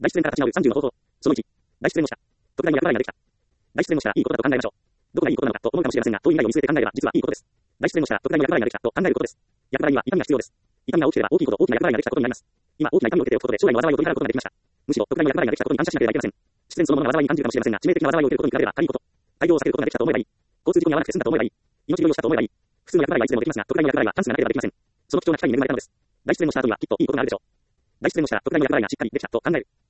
大失恋から立ち直る30の方法。その1、大失恋をした。特大の厄払いができた。大失恋をしたらいいことだと考えましょう。どこがいいことなのかと思うかもしれませんが、遠い未来を見据えて考えれば実はいいことです。大失恋をしたら特大の厄払いができたと考えることです。厄払いには痛みが必要です。痛みが大きければ大きいほど大きな厄払いができたことになります。今大きな痛みを受けておくことで将来の災いを取り払うことができました。むしろ特大の厄払いができたことに感謝しなければいけません。失恋そのものが災いに感じるかもしれませんが、致命的な災いを受けることに比べれば軽いこと。大病を避けることができたと思えばいい。交通事故に遭わなくて済んだと思えばいい。命拾いをしたと思えばいい。普通の厄払いはいつでもできますが、特大の厄払いはチャンスがなければできません。その貴重な機会に恵まれたのです。大失恋をした後にはきっといいことがあるでしょう。大失恋をしたら特大の厄払いがしっかりできたと考える。